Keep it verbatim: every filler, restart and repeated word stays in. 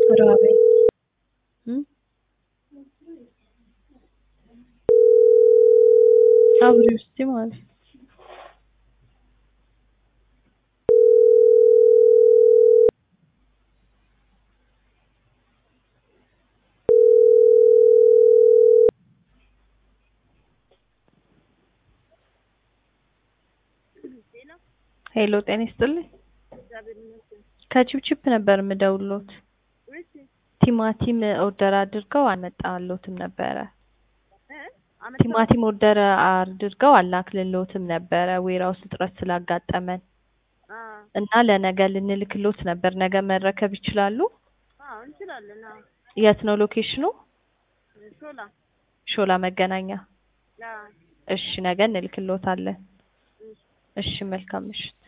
ራበኝ እም አብሪው እስቲ ማለት ሄሎ ጤና ይስጥልኝ ከቺፕቺፕ ነበር የምደውልዎት ቲማቲም ኦርደር አድርገው አልመጣልዎትም ነበረ ቲማቲም ኦርደር አድርገው አላክልልዎትም ነበረ ዌራውስ እጥረት ስላጋጠመን እና ለነገ ልንልክልዎት ነበር ነገ መረከብ ይችላሉ አዎ እንችላለን አዎ የት ነው ሎኬሽኑ ሾላ ሾላ መገናኛ አዎ እሺ ነገ እንልክልዎታለን እሺ መልካም ምሽት